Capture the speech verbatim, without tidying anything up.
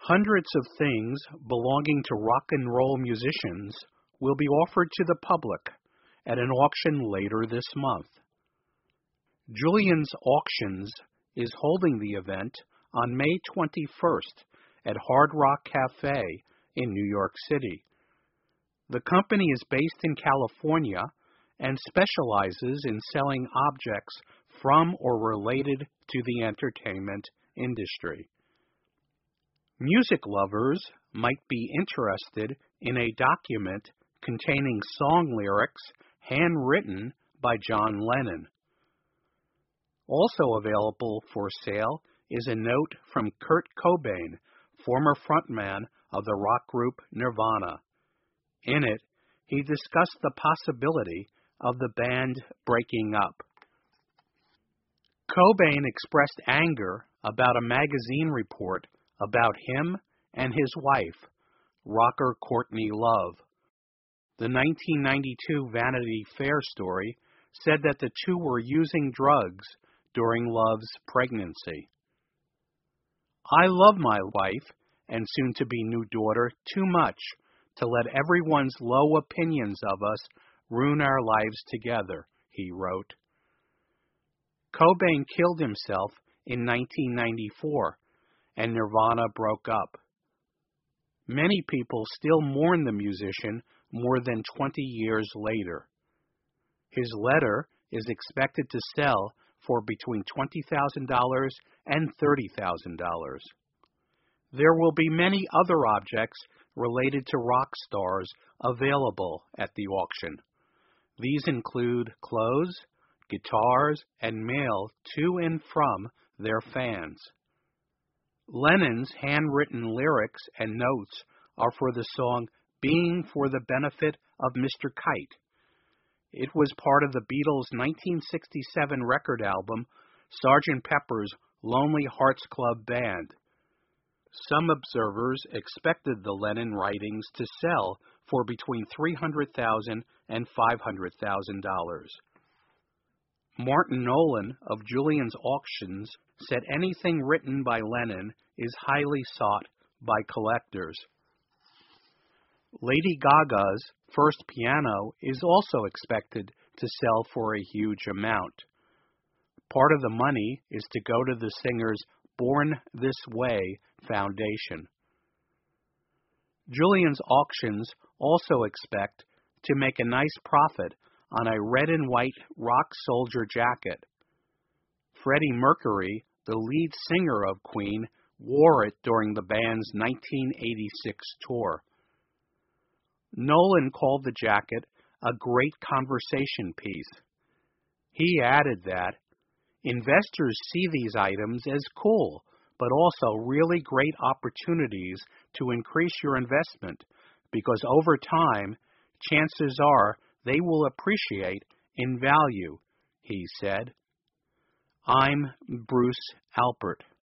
Hundreds of things belonging to rock and roll musicians will be offered to the public at an auction later this month. Julien's Auctions is holding the event on May twenty-first at Hard Rock Cafe in New York City. The company is based in California and specializes in selling objects from or related to the entertainment industry. Music lovers might be interested in a document containing song lyrics handwritten by John Lennon. Also available for sale is a note from Kurt Cobain, former frontman of the rock group Nirvana. In it, he discussed the possibility of the band breaking up. Cobain expressed anger about a magazine report about him and his wife, rocker Courtney Love. The nineteen ninety-two Vanity Fair story said that the two were using drugs during Love's pregnancy. I love my wife and soon-to-be new daughter too much to let everyone's low opinions of us ruin our lives together, he wrote. Cobain killed himself in nineteen ninety-four, and Nirvana broke up. Many people still mourn the musician more than twenty years later. His letter is expected to sell for between twenty thousand dollars and thirty thousand dollars. There will be many other objects related to rock stars available at the auction. These include clothes, guitars, and mail to and from their fans. Lennon's handwritten lyrics and notes are for the song Being for the Benefit of Mister Kite. It was part of the Beatles' nineteen sixty-seven record album, Sergeant Pepper's Lonely Hearts Club Band. Some observers expected the Lennon writings to sell for between three hundred thousand dollars and five hundred thousand dollars. Martin Nolan of Julien's Auctions said anything written by Lennon is highly sought by collectors. Lady Gaga's first piano is also expected to sell for a huge amount. Part of the money is to go to the singer's Born This Way Foundation. Julien's Auctions also expect to make a nice profit on a red and white rock soldier jacket. Freddie Mercury, the lead singer of Queen, wore it during the band's nineteen eighty-six tour. Nolan called the jacket a great conversation piece. He added that, investors see these items as cool, but also really great opportunities to increase your investment because over time, chances are they will appreciate in value, he said. I'm Bruce Alpert.